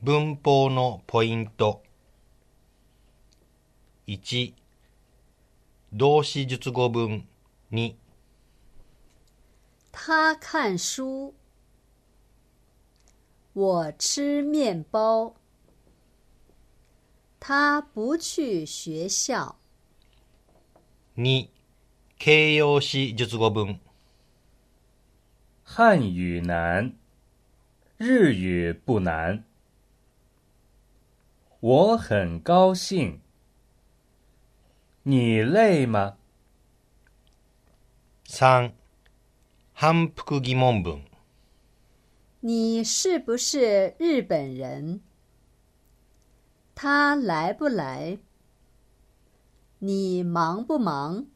文法のポイント。1、動詞述語文。2、 他看书，我吃面包。他不去学校。 2、形容詞述語文。 汉语难，日语不难。我很高兴。你累吗 3、反復疑問文。 你是不是日本人？他来不来？你忙不忙？